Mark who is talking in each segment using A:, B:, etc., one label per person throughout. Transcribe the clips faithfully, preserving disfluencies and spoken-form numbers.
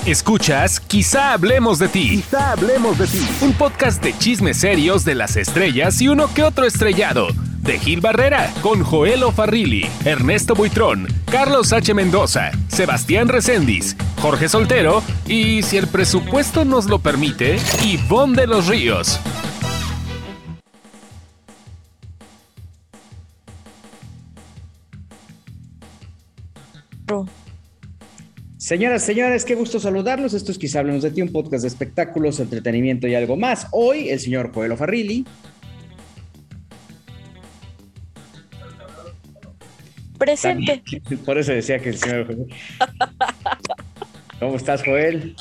A: Escuchas Quizá hablemos de ti.
B: Quizá hablemos de ti.
A: Un podcast de chismes serios de las estrellas y uno que otro estrellado. De Gil Barrera, con Joel O'Farrilly, Ernesto Buitrón, Carlos H. Mendoza, Sebastián Recendis, Jorge Soltero y, si el presupuesto nos lo permite, Ivonne de los Ríos.
C: Señoras, señores, qué gusto saludarlos. Esto es Quizá hablemos de ti, un podcast de espectáculos, entretenimiento y algo más. Hoy, el señor Joel O'Farrilly.
D: Presente.
C: También, por eso decía que el señor Joel. ¿Cómo estás, Joel?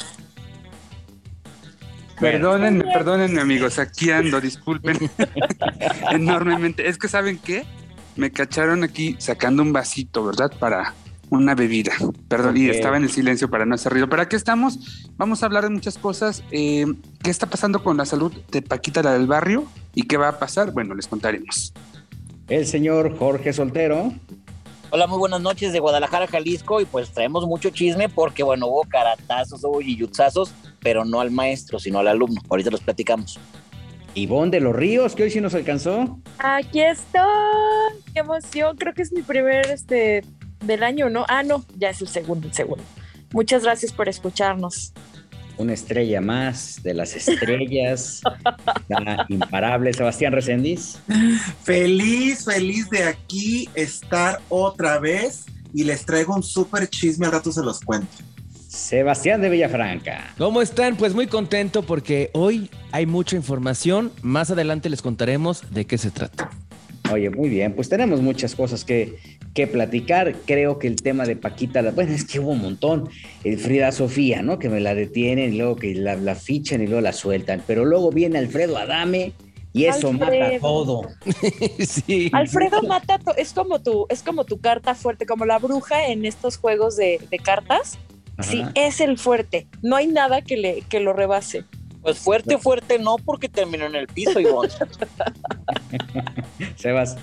E: Perdónenme, perdónenme, amigos. Aquí ando, disculpen. Enormemente. Es que, ¿saben qué? Me cacharon aquí sacando un vasito, ¿verdad? Para una bebida. Perdón, okay. Y estaba en el silencio para no hacer ruido. Pero aquí estamos. Vamos a hablar de muchas cosas. Eh, ¿Qué está pasando con la salud de Paquita, la del barrio? ¿Y qué va a pasar? Bueno, les contaremos.
C: El señor Jorge Soltero.
D: Hola, muy buenas noches de Guadalajara, Jalisco, y pues traemos mucho chisme porque, bueno, hubo caratazos, hubo yiyutsazos, pero no al maestro, sino al alumno. Ahorita los platicamos.
C: Ivonne de los Ríos, que hoy sí nos alcanzó.
F: Aquí estoy, qué emoción, creo que es mi primer este del año, ¿no? Ah, no, ya es el segundo, el segundo. Muchas gracias por escucharnos.
C: Una estrella más de las estrellas, la imparable Sebastián Recendis.
G: Feliz, feliz de aquí estar otra vez y les traigo un súper chisme, al rato se los cuento.
C: Sebastián de Villafranca.
H: ¿Cómo están? Pues muy contento porque hoy hay mucha información. Más adelante les contaremos de qué se trata.
C: Oye, muy bien, pues tenemos muchas cosas que, que platicar. Creo que el tema de Paquita, bueno, es que hubo un montón. El Frida Sofía, ¿no? Que me la detienen y luego que la, la fichan y luego la sueltan. Pero luego viene Alfredo Adame y eso Alfredo. Mata todo.
F: Sí. Alfredo mata todo. Es como tu, es como tu carta fuerte, como la bruja en estos juegos de, de cartas. Ajá. Sí, es el fuerte. No hay nada que, le, que lo rebase.
D: Pues fuerte, fuerte no, porque terminó en el piso, Ivonne.
C: Sebas.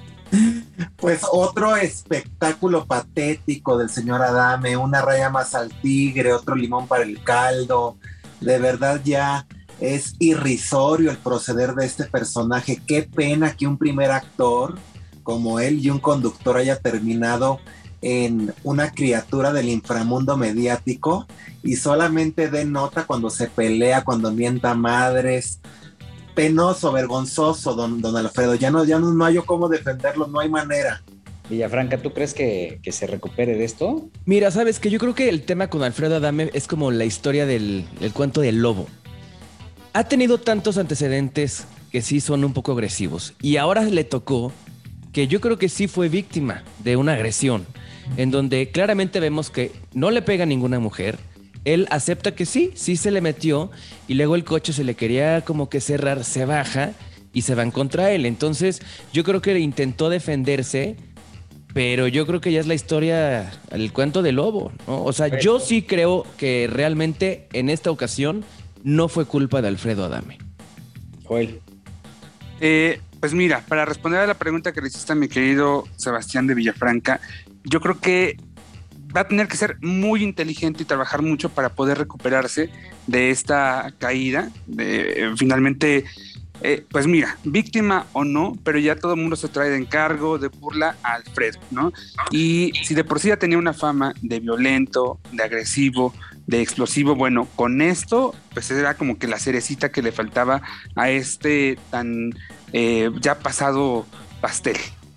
G: Pues otro espectáculo patético del señor Adame, una raya más al tigre, otro limón para el caldo. De verdad ya es irrisorio el proceder de este personaje. Qué pena que un primer actor como él y un conductor haya terminado en una criatura del inframundo mediático y solamente dé nota cuando se pelea, cuando mienta madres. Penoso, vergonzoso, don, don Alfredo. Ya no, ya no, no hay yo cómo defenderlo, no hay manera.
C: Villafranca, ¿tú crees que, que se recupere de esto?
H: Mira, sabes que yo creo que el tema con Alfredo Adame es como la historia del el cuento del lobo. Ha tenido tantos antecedentes que sí son un poco agresivos y ahora le tocó que yo creo que sí fue víctima de una agresión, en donde claramente vemos que no le pega a ninguna mujer. Él acepta que sí, sí se le metió y luego el coche se le quería como que cerrar, se baja y se van contra él. Entonces yo creo que intentó defenderse, pero yo creo que ya es la historia, el cuento del lobo, ¿no? O sea, yo sí creo que realmente en esta ocasión no fue culpa de Alfredo Adame.
C: Joel.
E: Eh, pues mira, para responder a la pregunta que le hiciste a mi querido Sebastián de Villafranca, yo creo que va a tener que ser muy inteligente y trabajar mucho para poder recuperarse de esta caída. De, eh, finalmente, eh, pues mira, víctima o no, pero ya todo el mundo se trae de encargo, de burla a Alfredo, ¿no? Y si de por sí ya tenía una fama de violento, de agresivo, de explosivo, bueno, con esto, pues era como que la cerecita que le faltaba a este tan eh, ya pasado pastel.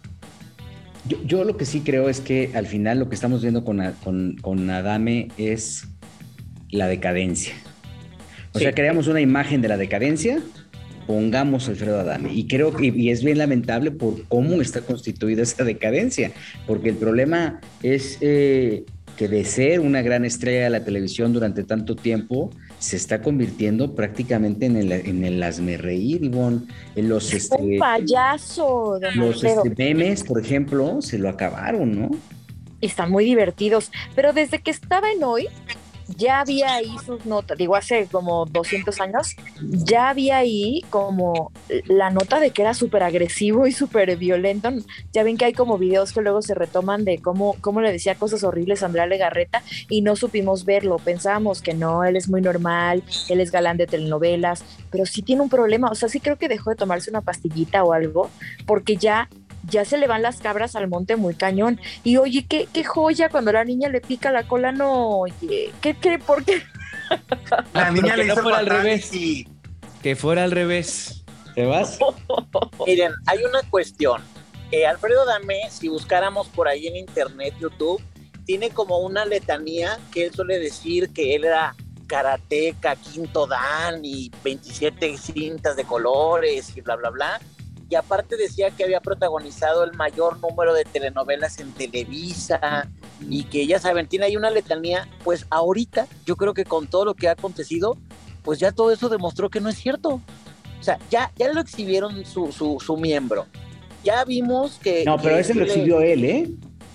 C: Yo, yo lo que sí creo es que al final lo que estamos viendo con, con, con Adame es la decadencia. O sí. sea, creamos una imagen de la decadencia, pongamos a Alfredo Adame. Y creo que y es bien lamentable por cómo está constituida esa decadencia, porque el problema es eh, que de ser una gran estrella de la televisión durante tanto tiempo, se está convirtiendo prácticamente en el, en el hazmerreír, Ivonne. En los, este,
F: un payaso.
C: Los este, memes, por ejemplo, se lo acabaron, ¿no?
F: Están muy divertidos. Pero desde que estaba en Hoy, ya había ahí sus notas, digo, hace como doscientos años, ya había ahí como la nota de que era súper agresivo y súper violento. Ya ven que hay como videos que luego se retoman de cómo, cómo le decía cosas horribles a Andrea Legarreta y no supimos verlo, pensábamos que no, él es muy normal, él es galán de telenovelas, pero sí tiene un problema, o sea, sí creo que dejó de tomarse una pastillita o algo, porque ya ya se le van las cabras al monte muy cañón. Y oye, qué, qué joya cuando la niña le pica la cola, no, oye, ¿qué, qué, por qué?
G: La niña le
H: no
G: hizo
H: fuera al
G: fatal
H: revés.
G: y...
H: Que fuera al revés.
C: ¿Te vas?
D: Miren, hay una cuestión. Eh, Alfredo Adame, si buscáramos por ahí en internet, YouTube, tiene como una letanía que él suele decir que él era karateca, quinto dan y veintisiete cintas de colores y bla, bla, bla. Y aparte decía que había protagonizado el mayor número de telenovelas en Televisa y que ya saben, tiene ahí una letanía. Pues ahorita yo creo que con todo lo que ha acontecido, pues ya todo eso demostró que no es cierto. O sea, ya, ya lo exhibieron su, su, su miembro. Ya vimos que...
C: No, pero
D: que
C: ese lo
D: le...
C: exhibió él, ¿eh?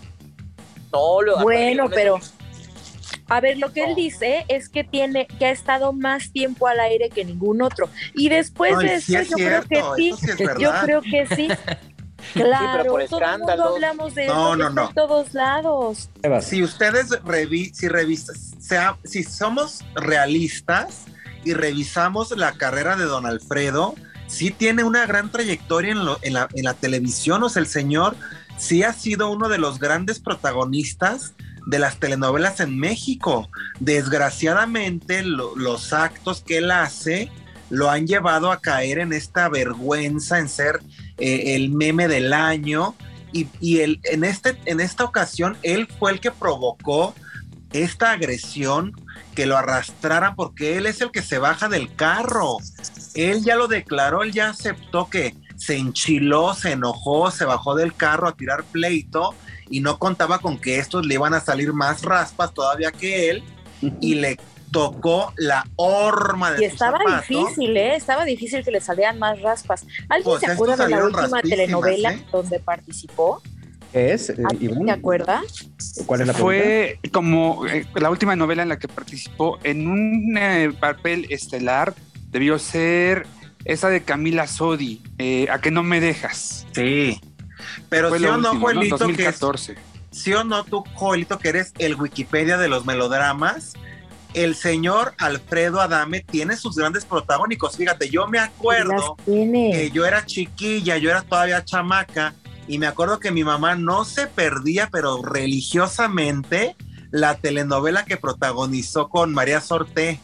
D: No, lo...
F: Bueno, pero...
D: Ese...
F: A ver, lo que él dice es que tiene, que ha estado más tiempo al aire que ningún otro. Y después
G: Ay,
F: de eso,
G: sí es
F: yo
G: cierto,
F: creo que sí.
G: eso sí es verdad.
F: Yo creo que sí. Claro,
D: sí, por
F: todo el mundo hablamos de
G: no,
F: eso,
G: no,
F: que está
G: no.
F: en todos lados.
G: Si ustedes revi si revisas, sea, si somos realistas y revisamos la carrera de don Alfredo, sí tiene una gran trayectoria en, lo, en, la, en la televisión. O sea, el señor sí ha sido uno de los grandes protagonistas de las telenovelas en México. Desgraciadamente, lo, los actos que él hace lo han llevado a caer en esta vergüenza, en ser eh, el meme del año, y, y el, en, este, en esta ocasión él fue el que provocó esta agresión, que lo arrastraran, porque él es el que se baja del carro. Él ya lo declaró, él ya aceptó que se enchiló, se enojó, se bajó del carro a tirar pleito y no contaba con que estos le iban a salir más raspas todavía que él, y le tocó la horma de
F: y
G: su
F: estaba
G: zapato.
F: difícil, ¿eh? Estaba difícil que le salieran más raspas. ¿Alguien
G: Pues
F: se acuerda de la última telenovela
G: ¿eh?
F: donde participó?
C: ¿Qué es?
F: ¿Alguien se acuerda?
C: ¿Cuál es la
E: Fue pregunta? Como eh, la última novela en la que participó en un eh, papel estelar. Debió ser esa de Camila Sodi, eh, ¿A que no me dejas?
G: Sí, pero
E: fue
G: sí o no,
E: último,
G: Joelito,
E: ¿no? dos mil catorce.
G: Que es, sí o no, tú, Joelito, que eres el Wikipedia de los melodramas, el señor Alfredo Adame tiene sus grandes protagónicos. Fíjate, yo me acuerdo que yo era chiquilla, yo era todavía chamaca, y me acuerdo que mi mamá no se perdía, pero religiosamente, la telenovela que protagonizó con María Sorté.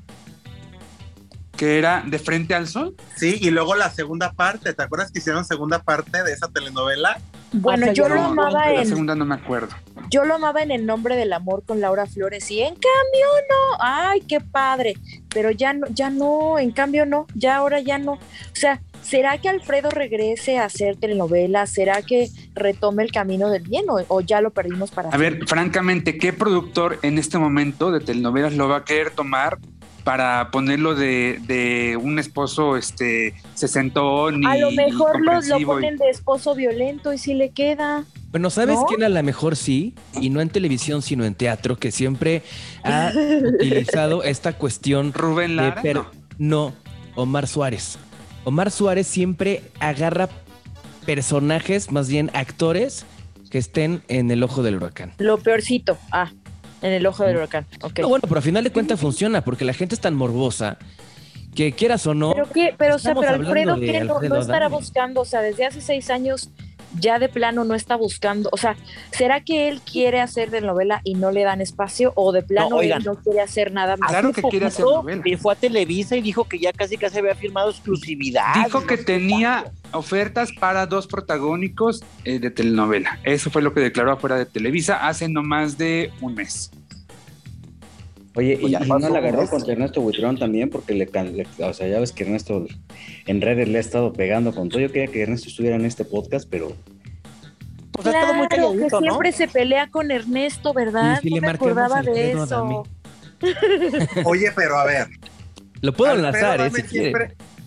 E: Que era De Frente al Sol.
G: Sí, y luego la segunda parte, ¿te acuerdas que hicieron segunda parte de esa telenovela?
F: Bueno, ah, yo no, lo amaba
E: no,
F: en...
E: La segunda no me acuerdo.
F: Yo lo amaba en El Nombre del Amor con Laura Flores, y en cambio no, ay, qué padre, pero ya no, ya no, en cambio no, ya ahora ya no. O sea, ¿será que Alfredo regrese a hacer telenovelas? ¿Será que retome el camino del bien o, o ya lo perdimos para
E: A siempre? Ver, francamente, ¿qué productor en este momento de telenovelas lo va a querer tomar para ponerlo de, de un esposo este sesentón?
F: A lo mejor lo, lo ponen y... de esposo violento y si le queda.
H: Bueno, ¿sabes
F: ¿no?
H: quién a lo mejor sí? Y no en televisión, sino en teatro, que siempre ha utilizado esta cuestión.
E: Rubén Lara.
H: De per... no. no, Omar Suárez. Omar Suárez siempre agarra personajes, más bien actores, que estén en el ojo del huracán.
F: Lo peorcito, ah. En el ojo del huracán. Okay.
H: No, bueno, pero a final de cuentas funciona porque la gente es tan morbosa que quieras o no.
F: Pero qué, pero o sea, pero Alfredo, ¿qué no, no estará Adame. buscando? O sea, desde hace seis años ya de plano no está buscando. O sea, ¿será que él quiere hacer de novela y no le dan espacio? O de plano no, él no quiere hacer nada más.
E: Claro que quiere hacer novela.
D: Y fue a Televisa y dijo que ya casi casi había firmado exclusividad.
E: Dijo que tenía ofertas para dos protagónicos eh, de telenovela. Eso fue lo que declaró afuera de Televisa hace no más de un mes.
C: Oye, pues y, y no la agarró contra Ernesto Buitrón también, porque le, le, o sea, ya ves que Ernesto en redes le ha estado pegando con todo. Yo quería que Ernesto estuviera en este podcast, pero...
F: Pues claro, todo muy calladito, que siempre ¿no? se pelea con Ernesto, ¿verdad?
H: Y si
F: no
H: le
F: me acordaba de eso.
G: Oye, pero a ver.
H: Lo puedo enlazar, eh, si
G: siempre,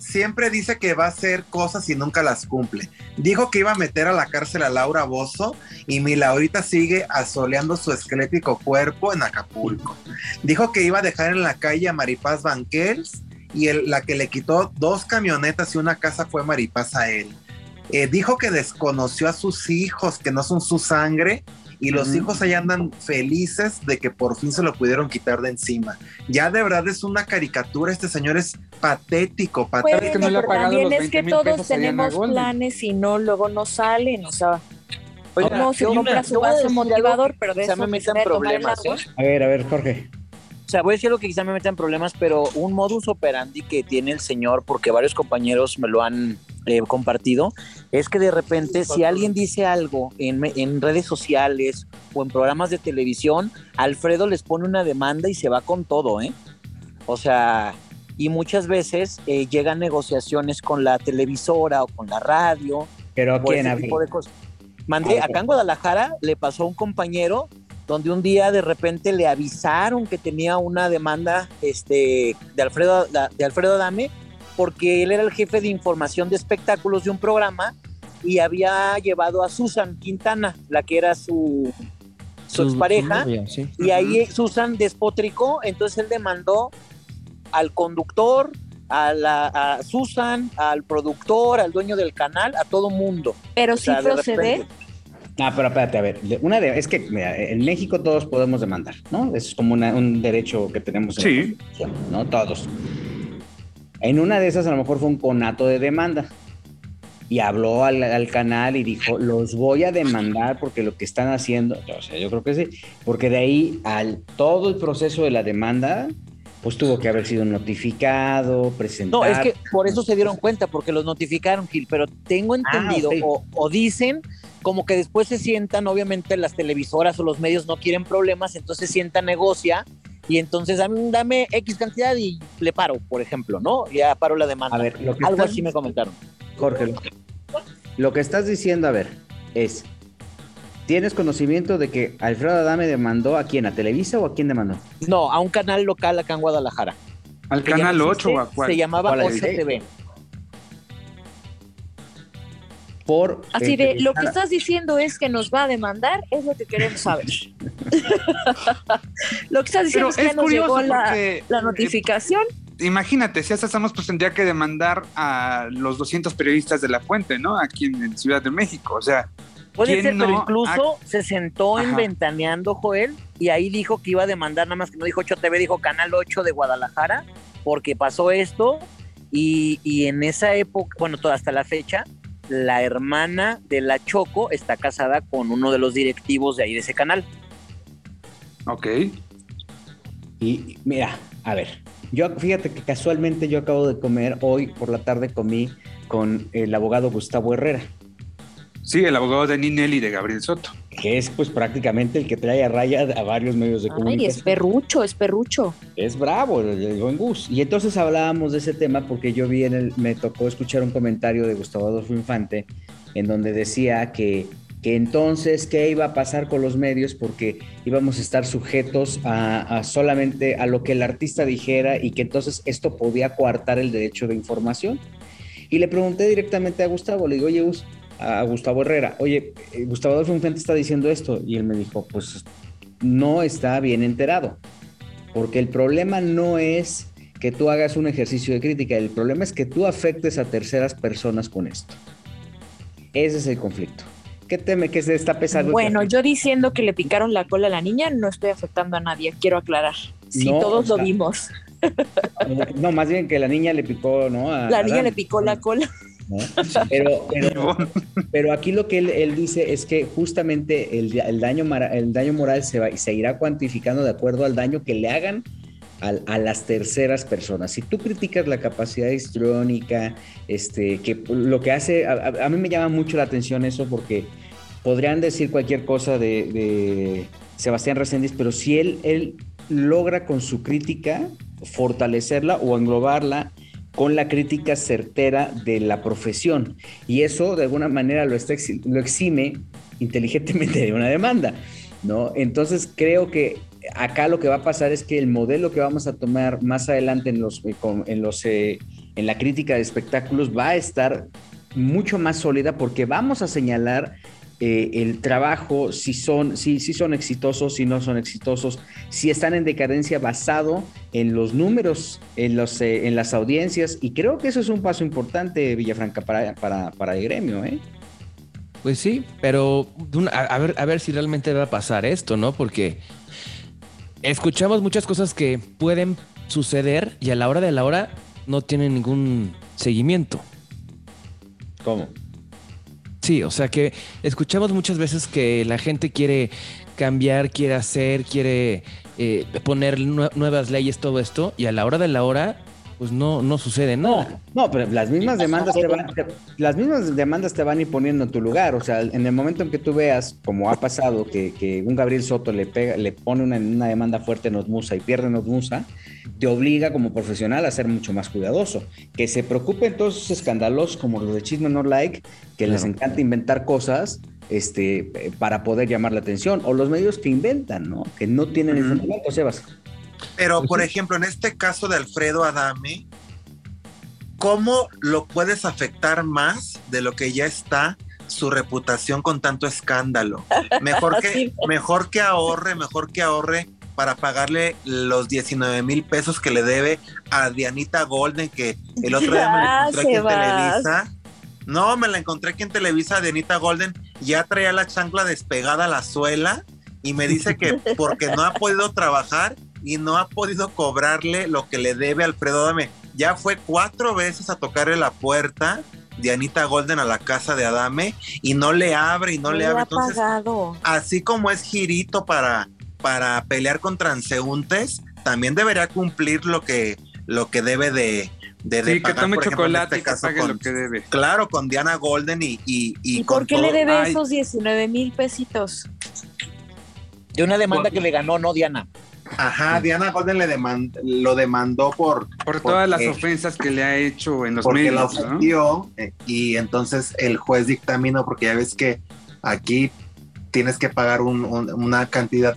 G: siempre dice que va a hacer cosas y nunca las cumple. Dijo que iba a meter a la cárcel a Laura Bozzo y mi Laurita sigue asoleando su esquelético cuerpo en Acapulco. Dijo que iba a dejar en la calle a Maripaz Banquels y el, la que le quitó dos camionetas y una casa fue Maripaz a él. Eh, dijo que desconoció a sus hijos, que no son su sangre, y los uh-huh. hijos ahí andan felices de que por fin se lo pudieron quitar de encima. Ya de verdad es una caricatura, este señor es patético, patético.
F: Bueno, que no le ha pagado también los es que todos tenemos planes y no, luego no salen, o sea, Oiga, no se compra su base motivador, pero de eso
D: me metan problemas, ¿eh?
C: A ver, a ver, Jorge.
D: O sea, voy a decir algo que quizá me metan problemas, pero un modus operandi que tiene el señor, porque varios compañeros me lo han eh, compartido, es que de repente si alguien dice algo en, en redes sociales o en programas de televisión, Alfredo les pone una demanda y se va con todo, ¿eh? O sea, y muchas veces eh, llegan negociaciones con la televisora o con la radio.
C: ¿Pero a quién?
D: Tipo de cosas. Mandé, acá en Guadalajara le pasó a un compañero donde un día de repente le avisaron que tenía una demanda este, de, Alfredo, de Alfredo Adame, porque él era el jefe de información de espectáculos de un programa y había llevado a Susan Quintana, la que era su, su, su expareja, novia, sí. Y ahí Susan despotricó, entonces él demandó al conductor, a, la, a Susan, al productor, al dueño del canal, a todo mundo.
F: Pero sí procede.
C: Ah, pero espérate, a ver, una de, es que mira, en México todos podemos demandar, ¿no? Eso es como una, un derecho que tenemos en
E: sí.
C: la Constitución, ¿no? Todos. En una de esas a lo mejor fue un conato de demanda y habló al, al canal y dijo, los voy a demandar porque lo que están haciendo, o sea, yo creo que sí, porque de ahí al todo el proceso de la demanda, pues tuvo que haber sido notificado, presentado.
D: No, es que por eso se dieron cuenta, porque los notificaron, Gil, pero tengo entendido, ah, okay. o, o dicen como que después se sientan, obviamente las televisoras o los medios no quieren problemas, entonces se sienta, negocia, y entonces dame, dame X cantidad y le paro, por ejemplo, ¿no? Ya paro la demanda.
C: A ver, lo que
D: algo
C: estás,
D: así me comentaron.
C: Jorge, lo, lo que estás diciendo, a ver, es, ¿tienes conocimiento de que Alfredo Adame demandó a quién? ¿A Televisa o a quién demandó?
D: No, a un canal local acá en Guadalajara.
E: ¿Al canal ocho o a cuál?
D: Se llamaba ocho T V.
C: Por
F: Así de, lo que estás diciendo es que nos va a demandar, es lo que queremos saber. Lo que estás diciendo Pero es que es nos llegó la, la notificación.
E: Eh, imagínate, si hasta estamos, pues tendría que demandar a los doscientos periodistas de La Fuente, ¿no? Aquí en, en Ciudad de México, o sea...
D: Puede ser,
E: no
D: pero incluso ha... se sentó
E: Ajá.
D: en Ventaneando, Joel, y ahí dijo que iba a demandar, nada más que no dijo ocho T V, dijo Canal ocho de Guadalajara, porque pasó esto, y, y en esa época, bueno, toda hasta la fecha, la hermana de la Choco está casada con uno de los directivos de ahí de ese canal.
E: Ok.
C: Y mira, a ver, yo fíjate que casualmente yo acabo de comer, hoy por la tarde comí con el abogado Gustavo Herrera.
E: Sí, el abogado de Ninel y de Gabriel Soto.
C: Que es pues prácticamente el que trae a raya a varios medios de
F: Ay,
C: comunicación.
F: es perrucho, es perrucho.
C: Es bravo, el buen Gus. Y entonces hablábamos de ese tema porque yo vi en el, me tocó escuchar un comentario de Gustavo Adolfo Infante en donde decía que, que entonces qué iba a pasar con los medios porque íbamos a estar sujetos a, a solamente a lo que el artista dijera y que entonces esto podía coartar el derecho de información. Y le pregunté directamente a Gustavo, le digo, oye Gus, a Gustavo Herrera, oye, Gustavo Adolfo Infante está diciendo esto, y él me dijo, pues no está bien enterado, porque el problema no es que tú hagas un ejercicio de crítica, el problema es que tú afectes a terceras personas con esto. Ese es el conflicto. ¿Qué teme que se está pesando?
F: Bueno, yo diciendo que le picaron la cola a la niña, no estoy afectando a nadie, quiero aclarar. Sí, no, todos o sea, lo vimos.
C: No, más bien que la niña le picó, ¿no? A,
F: la
C: a
F: niña
C: Dan.
F: le picó la cola.
C: ¿No? Pero, pero, pero aquí lo que él, él dice es que justamente el, el, daño, el daño moral se, va, se irá cuantificando de acuerdo al daño que le hagan a, a las terceras personas. Si tú criticas la capacidad histriónica, este, que lo que hace, a, a mí me llama mucho la atención eso porque podrían decir cualquier cosa de, de Sebastián Reséndiz, pero si él, él logra con su crítica fortalecerla o englobarla con la crítica certera de la profesión, y eso de alguna manera lo, está, lo exime inteligentemente de una demanda, ¿no? Entonces creo que acá lo que va a pasar es que el modelo que vamos a tomar más adelante en los, en los, eh, en la crítica de espectáculos va a estar mucho más sólida porque vamos a señalar eh, el trabajo, si son, si, si son exitosos, si no son exitosos, si están en decadencia basado en los números, en, los, eh, en las audiencias, y creo que eso es un paso importante, Villafranca, para, para, para el gremio, ¿eh?
H: Pues sí, pero a, a, ver, a ver si realmente va a pasar esto, ¿no? Porque escuchamos muchas cosas que pueden suceder y a la hora de la hora no tienen ningún seguimiento.
C: ¿Cómo?
H: Sí, o sea que escuchamos muchas veces que la gente quiere cambiar, quiere hacer, quiere eh, poner nu- nuevas leyes, todo esto, y a la hora de la hora, pues no, no sucede nada.
C: No, no, pero las mismas demandas te van, te, las mismas demandas te van a ir poniendo en tu lugar. O sea, en el momento en que tú veas, como ha pasado, que, que un Gabriel Soto le pega, le pone una, una demanda fuerte en Notmusa y pierde en Notmusa, te obliga como profesional a ser mucho más cuidadoso. Que se preocupen todos esos escándalos como los de Chisme No Like, que claro, les encanta inventar cosas este, para poder llamar la atención. O los medios que inventan, ¿no? Que no tienen el fundamento, Sebas.
G: Pero, por ejemplo, en este caso de Alfredo Adame, ¿cómo lo puedes afectar más de lo que ya está su reputación con tanto escándalo? Mejor que, sí. mejor que ahorre, mejor que ahorre para pagarle los diecinueve mil pesos que le debe a Dianita Golden, que el otro día me la encontré aquí en Televisa. No, me la encontré aquí en Televisa, Dianita Golden ya traía la chancla despegada a la suela y me dice que porque no ha podido trabajar y no ha podido cobrarle lo que le debe a Alfredo Adame. Ya fue cuatro veces a tocarle la puerta de Anita Golden a la casa de Adame y no le abre y no, no le abre. Entonces, pagado. Así como es girito para, para pelear con transeúntes, también debería cumplir lo que, lo que debe de, de, de
E: sí,
G: pagar.
E: Que tome
G: por
E: chocolate
G: ejemplo, en este
E: y que pague
G: con,
E: lo que debe.
G: Claro, con Diana Golden y y, y,
F: ¿Y
G: con
F: por qué
G: todo.
F: le debe
E: Ay.
F: esos diecinueve mil pesitos?
D: De una demanda
E: Por...
D: que le ganó, ¿no, Diana?
G: Ajá, Diana Golden le demand, lo demandó por...
E: Por todas las ofensas que le ha hecho en los
G: porque
E: medios.
G: Porque la ofendió, ¿no? eh, y entonces el juez dictaminó, porque ya ves que aquí tienes que pagar un, un, una cantidad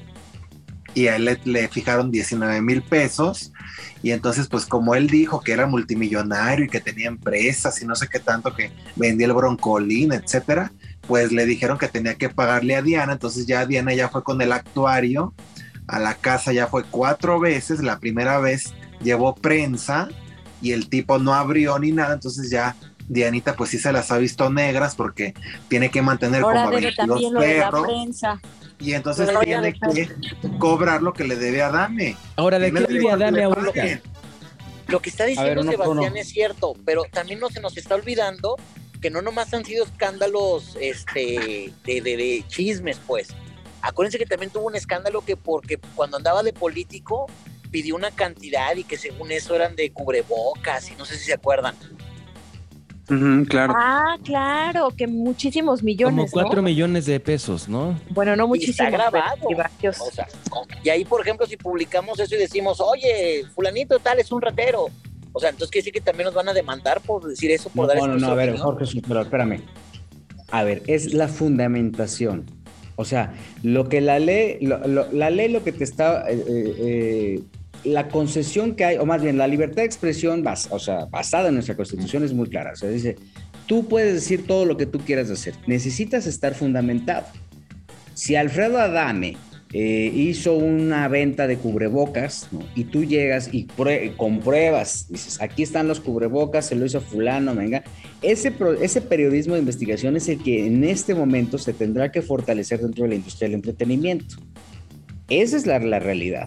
G: y a él le, le fijaron diecinueve mil pesos y entonces pues como él dijo que era multimillonario y que tenía empresas y no sé qué tanto, que vendía el broncolín, etcétera, pues le dijeron que tenía que pagarle a Diana. Entonces ya Diana ya fue con el actuario a la casa, ya fue cuatro veces. La primera vez llevó prensa y el tipo no abrió ni nada, entonces ya Dianita pues sí se las ha visto negras porque tiene que mantener
F: Ahora
G: como a
F: debe
G: veintidós
F: también lo de la
G: perros
F: prensa.
G: y entonces
F: Pero
G: tiene que cobrar lo que le debe a Adame.
H: Ahora, ¿de qué debe Adame ahorita?
D: Lo que está diciendo
C: ver, uno,
D: Sebastián
C: uno.
D: es cierto, pero también no se nos está olvidando que no nomás han sido escándalos este, de, de, de chismes, pues. Acuérdense que también tuvo un escándalo que porque cuando andaba de político pidió una cantidad y que según eso eran de cubrebocas y no sé si se acuerdan.
E: Uh-huh, claro.
F: Ah, claro, que muchísimos millones,
H: Como cuatro
F: ¿no?
H: millones de pesos, ¿no?
F: Bueno, no
D: Y
F: muchísimos.
D: está grabado.
F: pero varios.
D: O sea, y ahí, por ejemplo, si publicamos eso y decimos, oye, fulanito tal es un ratero. O sea, entonces quiere decir que también nos van a demandar por decir eso, por
C: No,
D: dar
C: no,
D: esa
C: no, a ver,
D: opinión.
C: Jorge, pero espérame. A ver, es la fundamentación. O sea, lo que la ley, lo, lo, la ley lo que te está, eh, eh, la concesión que hay, o más bien la libertad de expresión, bas, o sea, basada en nuestra Constitución es muy clara. O sea, dice, tú puedes decir todo lo que tú quieras hacer, necesitas estar fundamentado. Si Alfredo Adame eh, hizo una venta de cubrebocas, ¿no? Y tú llegas y prue- compruebas, dices, aquí están los cubrebocas, se lo hizo fulano, venga. Ese, pro- ese periodismo de investigación es el que en este momento se tendrá que fortalecer dentro de la industria del entretenimiento. Esa es la, la realidad.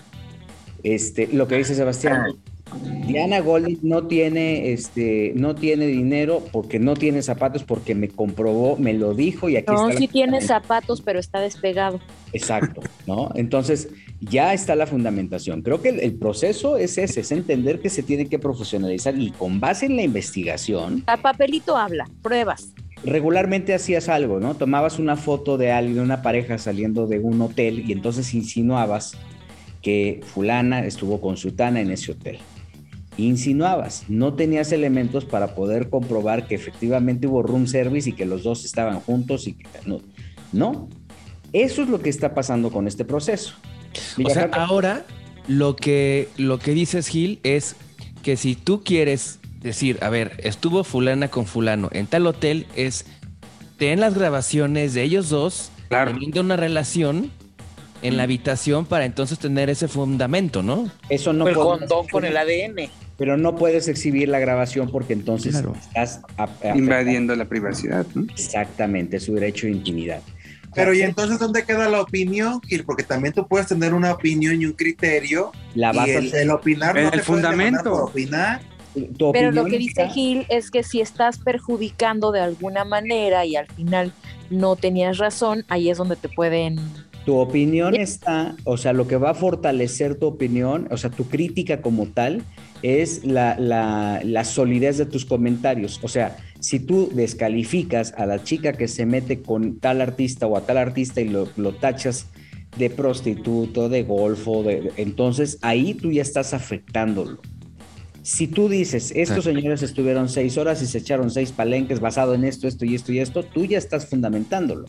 C: Este, lo que dice Sebastián, Diana Golden no tiene, este, no tiene dinero porque no tiene zapatos, porque me comprobó, me lo dijo y aquí
F: No,
C: está.
F: sí
C: la...
F: tiene zapatos, pero está despegado.
C: Exacto, ¿no? Entonces, ya está la fundamentación. Creo que el, el proceso es ese, es entender que se tiene que profesionalizar y con base en la investigación.
F: A papelito habla, pruebas.
C: Regularmente hacías algo, ¿no? Tomabas una foto de alguien, de una pareja saliendo de un hotel y entonces insinuabas que fulana estuvo con sutana en ese hotel. Insinuabas, no tenías elementos para poder comprobar que efectivamente hubo room service y que los dos estaban juntos y que no, no. Eso es lo que está pasando con este proceso.
H: O sea, ahora lo que, lo que dices, Gil, es que si tú quieres decir, a ver, estuvo fulana con fulano en tal hotel, es ten las grabaciones de ellos dos
E: Claro.
H: teniendo una relación en la habitación para entonces tener ese fundamento, ¿no?
C: Eso no
D: el
C: podemos-
D: condón con el A D N.
C: Pero no puedes exhibir la grabación porque entonces
H: Claro.
C: estás a- a-
E: Invadiendo la privacidad, ¿no?
C: Exactamente, su derecho de intimidad.
G: Pero ¿y entonces dónde queda la opinión, Gil? Porque también tú puedes tener una opinión y un criterio.
C: La vas
G: y
C: a
G: el, el opinar
E: En
G: no
E: el
G: te puedes demandar
E: fundamento.
G: por opinar.
C: tu
F: Pero lo
C: opinión
F: que dice
C: está-
F: Gil es que si estás perjudicando de alguna manera y al final no tenías razón, ahí es donde te pueden...
C: Tu opinión está, o sea, lo que va a fortalecer tu opinión, o sea, tu crítica como tal, es la, la, la solidez de tus comentarios. O sea, si tú descalificas a la chica que se mete con tal artista o a tal artista y lo, lo tachas de prostituto, de golfo, de, entonces ahí tú ya estás afectándolo. Si tú dices, estos
H: Exacto.
C: señores estuvieron seis horas y se echaron seis palenques basado en esto, esto y esto y esto, tú ya estás fundamentándolo.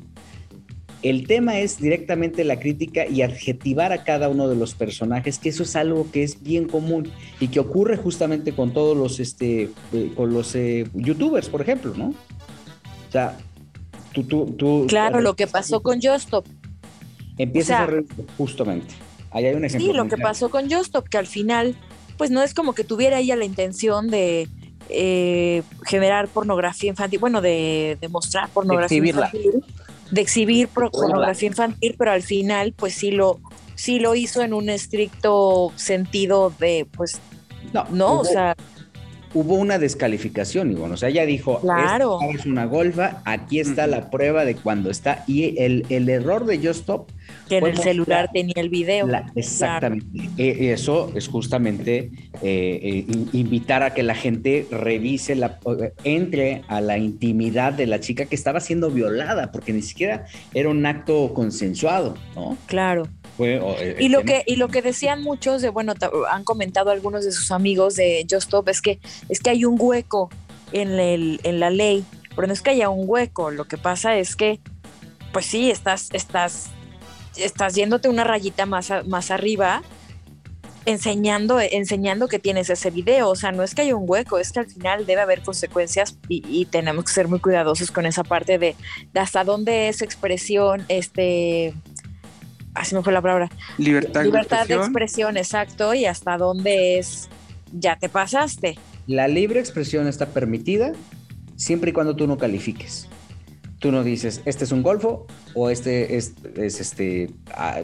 C: El tema es directamente la crítica y adjetivar a cada uno de los personajes, que eso es algo que es bien común y que ocurre justamente con todos los, este, eh, con los eh, youtubers, por ejemplo, ¿no? O sea, tú, tú, tú
F: Claro, lo que pasó con Justop.
C: empiezas
F: o sea,
C: a reír, justamente. Ahí hay un ejemplo.
F: Sí, lo
C: muy
F: que
C: claro.
F: pasó con Justop, que al final, pues no es como que tuviera ella la intención de eh, generar pornografía infantil, bueno, de, de mostrar pornografía
D: exhibirla.
F: infantil, de exhibir pro- pornografía infantil, pero al final, pues sí lo, sí lo hizo en un estricto sentido de, pues,
C: No,
F: no,
C: hubo,
F: o sea,
C: hubo una descalificación, Ivonne. O sea, ella dijo,
F: Claro.
C: esta es una golfa, aquí está
E: Ujú.
C: la prueba de cuando está. Y el, el error de Just Stop
F: que en
C: fue
F: el
C: mostrar
F: celular tenía el video.
C: la- exactamente. Eh, eso es justamente eh, eh, in- invitar a que la gente revise, la, entre a la intimidad de la chica que estaba siendo violada, porque ni siquiera era un acto consensuado, ¿no?
F: Claro.
C: Fue, o, eh,
F: Y
C: el
F: lo
C: tema-
F: que, y lo que decían muchos de, bueno, ta- han comentado algunos de sus amigos de Just Stop, es que, es que hay un hueco en, el, en la ley, pero no es que haya un hueco, lo que pasa es que, pues sí, estás, estás, estás yéndote una rayita más, a- más arriba, enseñando, enseñando que tienes ese video, o sea, no es que haya un hueco, es que al final debe haber consecuencias y, y tenemos que ser muy cuidadosos con esa parte de, de hasta dónde es expresión, este... Así me fue la palabra.
E: Libertad,
F: Libertad
E: de
F: de
E: expresión.
F: expresión, exacto, y hasta dónde es, ya te pasaste.
C: La libre expresión está permitida siempre y cuando tú no califiques. Tú no dices, este es un golfo o este es, es este ah,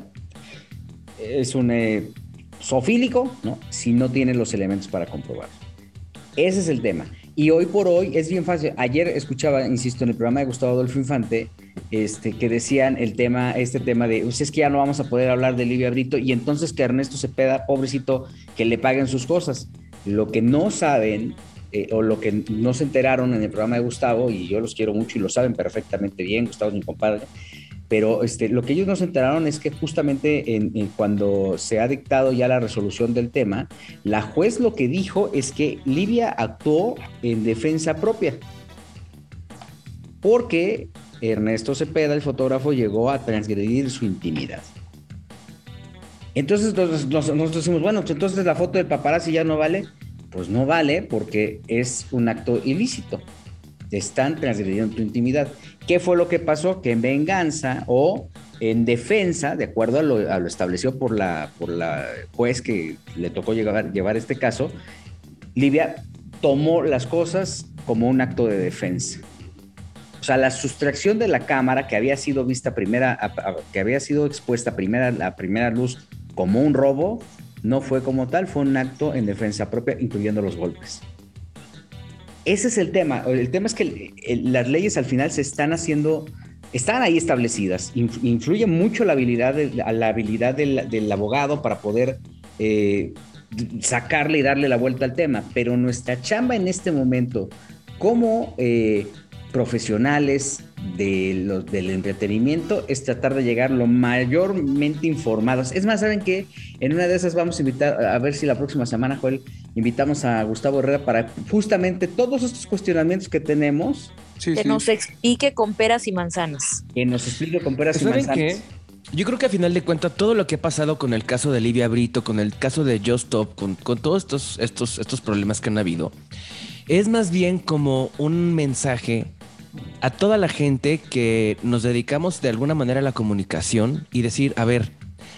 C: es un eh, zoofílico, ¿no? Si no tiene los elementos para comprobar. Ese es el tema. Y hoy por hoy es bien fácil. Ayer escuchaba, insisto, en el programa de Gustavo Adolfo Infante, este, que decían el tema, este tema de, pues es que ya no vamos a poder hablar de Livia Brito y entonces que Ernesto Cepeda, pobrecito, que le paguen sus cosas. Lo que no saben eh, o lo que no se enteraron en el programa de Gustavo, y yo los quiero mucho y lo saben perfectamente bien, Gustavo es mi compadre, pero este, lo que ellos no se enteraron es que justamente en, en cuando se ha dictado ya la resolución del tema, la juez lo que dijo es que Livia actuó en defensa propia, porque Ernesto Cepeda, el fotógrafo, llegó a transgredir su intimidad. Entonces nos- nos- nosotros decimos, bueno, pues entonces la foto del paparazzi ya no vale. Pues no vale porque es un acto ilícito. Te están transgrediendo tu intimidad. ¿Qué fue lo que pasó? Que en venganza o en defensa, de acuerdo a lo, a lo establecido por la, por la juez que le tocó llevar, llevar este caso, Livia tomó las cosas como un acto de defensa. O sea, la sustracción de la cámara que había sido vista primera, a, a, que había sido expuesta primera, a primera luz como un robo, no fue como tal, fue un acto en defensa propia, incluyendo los golpes. Ese es el tema. El tema es que el, el, las leyes al final se están haciendo, están ahí establecidas. Inf, influye mucho la habilidad, de, la habilidad del, del abogado para poder eh, sacarle y darle la vuelta al tema. Pero nuestra chamba en este momento, como eh, profesionales de los, del entretenimiento, es tratar de llegar lo mayormente informados. Es más, ¿saben qué? En una de esas vamos a invitar, a ver si la próxima semana, Joel, invitamos a Gustavo Herrera para justamente todos estos cuestionamientos que tenemos.
E: Sí,
F: que
E: sí.
F: nos explique con peras y manzanas.
C: Que nos explique con peras y
H: ¿Saben
C: manzanas.
H: qué? Yo creo que a final de cuentas todo lo que ha pasado con el caso de Livia Brito, con el caso de Just Stop, con, con todos estos, estos, estos problemas que han habido, Es más bien como un mensaje a toda la gente que nos dedicamos de alguna manera a la comunicación y decir, a ver,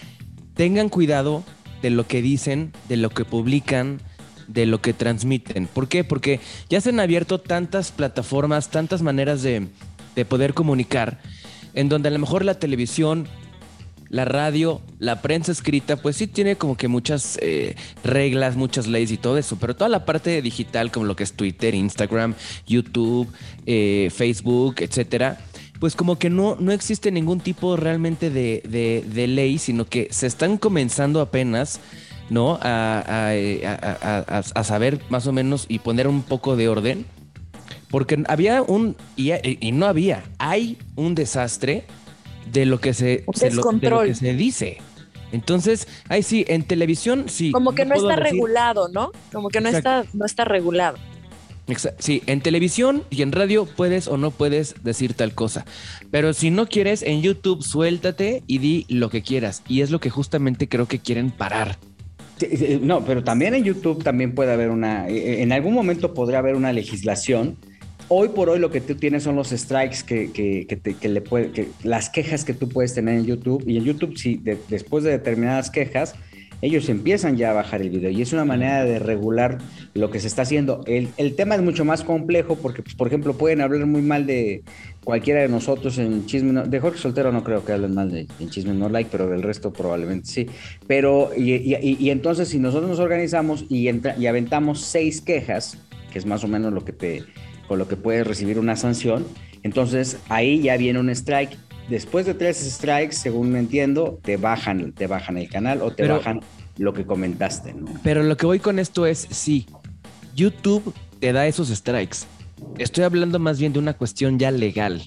H: tengan cuidado de lo que dicen, de lo que publican, de lo que transmiten. ¿Por qué? Porque ya se han abierto tantas plataformas, tantas maneras de, de poder comunicar, en donde a lo mejor la televisión, la radio, la prensa escrita, pues sí tiene como que muchas eh, reglas, muchas leyes y todo eso, pero toda la parte digital, como lo que es Twitter, Instagram, YouTube, eh, Facebook, etcétera, pues como que no, no existe ningún tipo realmente de, de, de ley, sino que se están comenzando apenas, ¿no? A, a, a, a, a saber más o menos y poner un poco de orden, porque había un, y, y no había, hay un desastre de lo que se, se lo, de lo que se dice. Entonces, ahí sí, en televisión sí.
F: Como que no, no está
H: decir...
F: regulado, ¿no? Como que no está, no está regulado.
H: Exacto. Sí, en televisión y en radio puedes o no puedes decir tal cosa. Pero si no quieres, en YouTube suéltate y di lo que quieras. Y es lo que justamente creo que quieren parar.
C: Sí, no, pero también en YouTube también puede haber una... En algún momento podría haber una legislación. Hoy por hoy lo que tú tienes son los strikes que, que, que, te, que le puede, que las quejas que tú puedes tener en YouTube. Y en YouTube, si de, después de determinadas quejas, ellos empiezan ya a bajar el video. Y es una manera de regular lo que se está haciendo. El, el tema es mucho más complejo porque, pues, por ejemplo, pueden hablar muy mal de cualquiera de nosotros en Chisme No... De Jorge Soltero no creo que hablen mal de en Chisme No Like, pero del resto probablemente sí. Pero, y, y, y entonces, si nosotros nos organizamos y, entra, y aventamos seis quejas, que es más o menos lo que te... con lo que puedes recibir una sanción, entonces ahí ya viene un strike. Después de tres strikes, según entiendo, te bajan, te bajan el canal o te pero, bajan lo que comentaste, ¿no?
H: Pero lo que voy con esto es, sí, YouTube te da esos strikes. Estoy hablando más bien de una cuestión ya legal.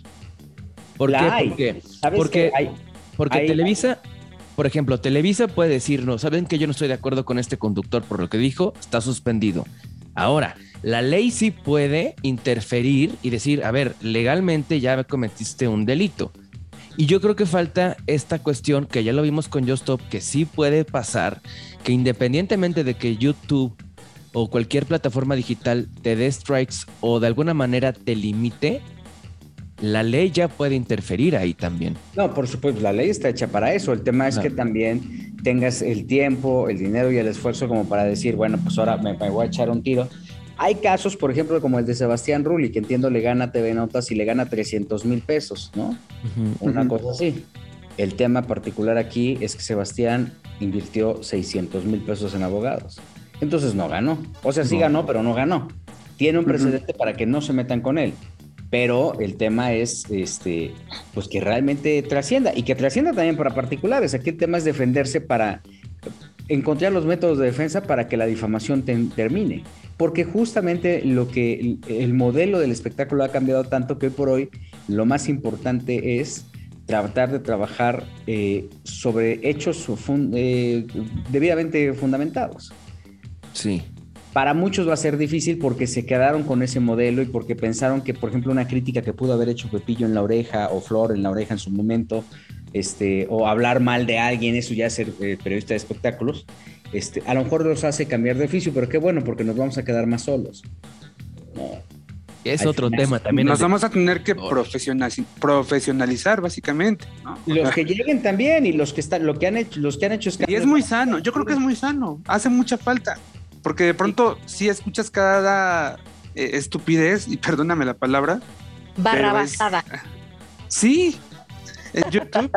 H: ¿Por
C: La
H: qué?
C: hay.
H: Porque,
C: ¿Sabes
H: porque,
C: hay,
H: porque
C: hay,
H: Televisa, por ejemplo, Televisa puede decir, no, ¿saben que yo no estoy de acuerdo con este conductor por lo que dijo? Está suspendido. Ahora, la ley sí puede interferir y decir, a ver, legalmente ya cometiste un delito. Y yo creo que falta esta cuestión, que ya lo vimos con JustStop, que sí puede pasar, que independientemente de que YouTube o cualquier plataforma digital te dé strikes o de alguna manera te limite, la ley ya puede interferir ahí también.
C: No, por supuesto, la ley está hecha para eso. El tema es no. que también tengas el tiempo, el dinero y el esfuerzo como para decir, bueno, pues ahora me, me voy a echar un tiro. Hay casos, por ejemplo, como el de Sebastián Rulli, que entiendo le gana T V Notas y le gana trescientos mil pesos, ¿no? Uh-huh. Una uh-huh. cosa así. El tema particular aquí es que Sebastián invirtió seiscientos mil pesos en abogados. Entonces no ganó. O sea, sí no. ganó, pero no ganó. Tiene un precedente uh-huh. para que no se metan con él. Pero el tema es este, pues que realmente trascienda y que trascienda también para particulares. Aquí el tema es defenderse para encontrar los métodos de defensa para que la difamación te, termine. Porque justamente lo que el, el modelo del espectáculo ha cambiado tanto que hoy por hoy lo más importante es tratar de trabajar eh, sobre hechos fun, eh, debidamente fundamentados.
H: Sí.
C: Para muchos va a ser difícil porque se quedaron con ese modelo y porque pensaron que, por ejemplo, una crítica que pudo haber hecho Pepillo en La Oreja o Flor en La Oreja en su momento, este, o hablar mal de alguien, eso ya es ser eh, periodista de espectáculos, este, a lo mejor los hace cambiar de oficio, pero qué bueno, porque nos vamos a quedar más solos. No.
H: Es Al otro final, tema también.
E: Nos
H: de...
E: vamos a tener que profesionalizar, profesionalizar básicamente, ¿no?
C: Y los que lleguen también y los que están, lo que han hecho, los que han hecho
E: y es muy sano, yo creo que es muy sano, hace mucha falta. Porque de pronto sí escuchas cada eh, estupidez, y perdóname la palabra.
F: Barrabasada.
E: Es... Sí, en YouTube.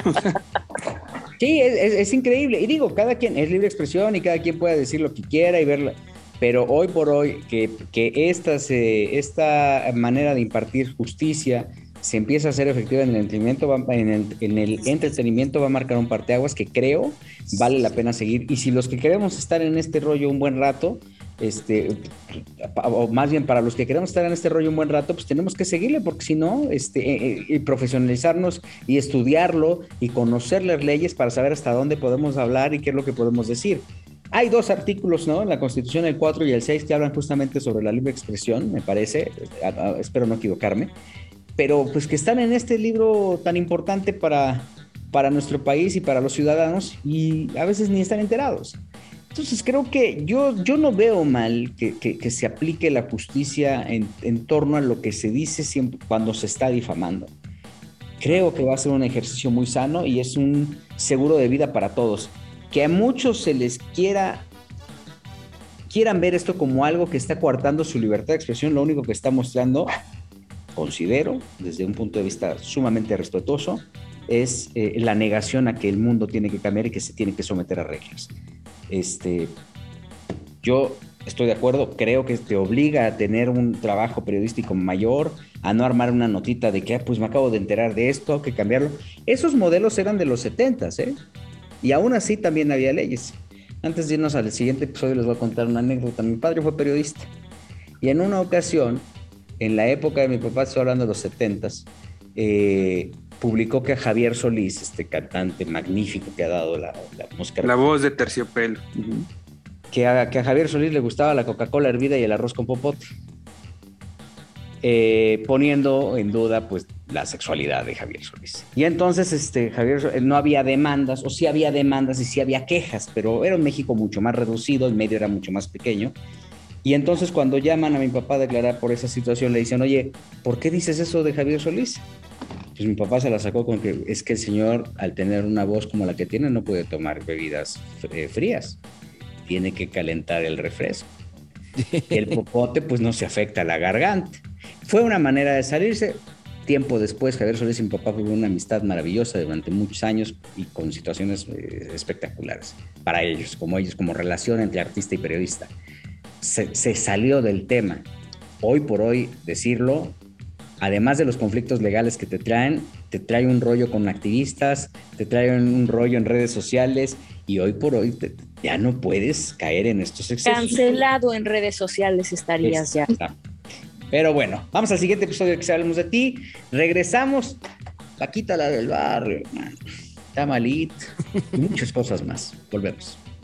C: Sí, es, es, es increíble. Y digo, cada quien es libre expresión y cada quien puede decir lo que quiera y verla. Pero hoy por hoy, que, que esta, se, esta manera de impartir justicia se empieza a hacer efectiva en el entretenimiento, va, en, el, en el entretenimiento va a marcar un parteaguas que creo vale la pena seguir. Y si los que queremos estar en este rollo un buen rato, este, o más bien para los que queremos estar en este rollo un buen rato, pues tenemos que seguirle, porque si no, este, eh, eh, profesionalizarnos y estudiarlo y conocer las leyes para saber hasta dónde podemos hablar y qué es lo que podemos decir. Hay dos artículos, ¿no? En la Constitución, el cuatro y el seis, que hablan justamente sobre la libre expresión, me parece, a, a, espero no equivocarme, pero pues que están en este libro tan importante para, para nuestro país y para los ciudadanos y a veces ni están enterados. Entonces creo que yo, yo no veo mal que, que, que se aplique la justicia en, en torno a lo que se dice siempre cuando se está difamando. Creo que va a ser un ejercicio muy sano y es un seguro de vida para todos. Que a muchos se les quiera, quieran ver esto como algo que está coartando su libertad de expresión, lo único que está mostrando, considero, desde un punto de vista sumamente respetuoso, es eh, la negación a que el mundo tiene que cambiar y que se tiene que someter a reglas. Este, yo estoy de acuerdo, creo que te obliga a tener un trabajo periodístico mayor, a no armar una notita de que, ah, pues me acabo de enterar de esto, que cambiarlo. Esos modelos eran de los setentas, ¿eh? Y aún así también había leyes. Antes de irnos al siguiente episodio les voy a contar una anécdota. Mi padre fue periodista y en una ocasión, en la época de mi papá, estoy hablando de los setentas, eh, publicó que a Javier Solís, este cantante magnífico que ha dado la, la música...
E: La voz de Terciopelo.
C: Uh-huh. Que, a, que a Javier Solís le gustaba la Coca-Cola hervida y el arroz con popote. Eh, poniendo en duda, pues, la sexualidad de Javier Solís. Y entonces, este, Javier, no había demandas, o sí había demandas y sí había quejas, pero era un México mucho más reducido, el medio era mucho más pequeño. Y entonces, cuando llaman a mi papá a declarar por esa situación, le dicen, oye, ¿por qué dices eso de Javier Solís? Pues mi papá se la sacó con que es que el señor, al tener una voz como la que tiene, no puede tomar bebidas eh, frías. Tiene que calentar el refresco. El popote, pues, no se afecta a la garganta. Fue una manera de salirse. Tiempo después, Javier Solís y mi papá tuvieron una amistad maravillosa durante muchos años y con situaciones eh, espectaculares para ellos, como ellos, como relación entre artista y periodista. Se, se salió del tema. Hoy por hoy, decirlo, además de los conflictos legales que te traen, te trae un rollo con activistas, te trae un rollo en redes sociales y hoy por hoy te, ya no puedes caer en estos excesos.
F: Cancelado en redes sociales estarías ya.
C: Pero bueno, vamos al siguiente episodio que se hablemos de ti. Regresamos. Paquita, la del barrio, man. Está malito. Y muchas cosas más. Volvemos.